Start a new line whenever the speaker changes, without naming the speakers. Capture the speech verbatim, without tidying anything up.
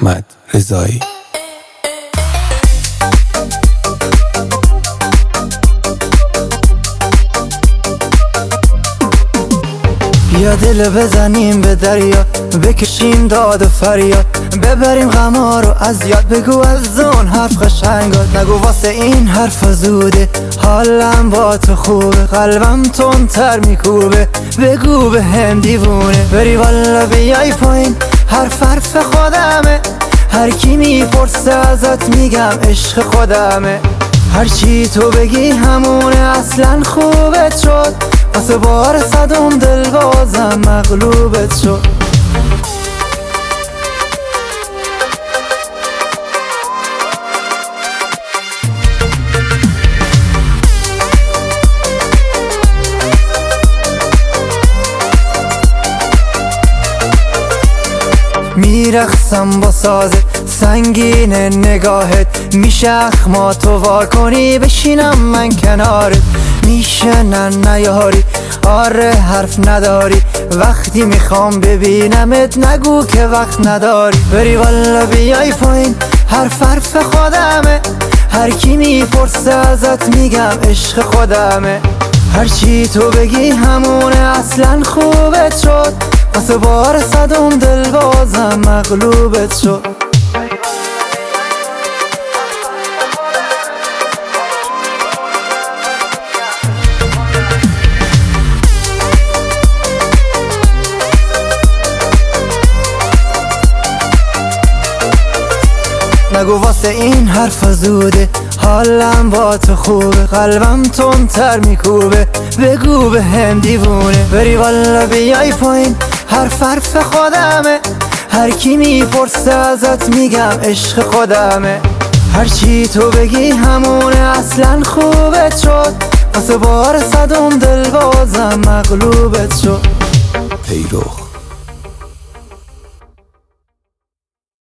احمد رضایی.
بیا دل بزنیم به دریا، بکشیم داد و فریاد، ببریم غما رو از یاد. بگو از اون حرف قشنگات، نگو واسه این حرف زوده. حالم با تو خوبه، قلبم تندتر میکوبه. بگو به هم دیوونه، بری والا بیای پایین، حرف حرف خودمه. هر کی میپرسه ازت میگم عشق خودمه. هرچی تو بگی همونه، اصلا خوبت شد. واسه بار صدم دل بازم مغلوبت شد. میرخصم با سازت، سنگین نگاهت. میشه اخما تو وا کنی، بشینم من کنارت. میشه نه نیاری، آره حرف نداری. وقتی میخوام ببینمت نگو که وقت نداری. بری والا بیای پایین، حرف حرف خودمه. هر کی میپرسه ازت میگم عشق خودمه. هرچی تو بگی همونه، اصلا خوبت شد. واسه بار صدم دل بازم مغلوبت شد. نگو واسه این حرف زوده، حالم با تو خوبه. قلبم تندتر میکوبه. بگو به هم دیوونه، بری والا بیای پایین، حرف حرف خودمه. هر کی میپرسه ازت میگم عشق خودمه. هرچی تو بگی همونه، اصلا خوبت شد. واسه بار صدم دل بازم مغلوبت شد.
پیرو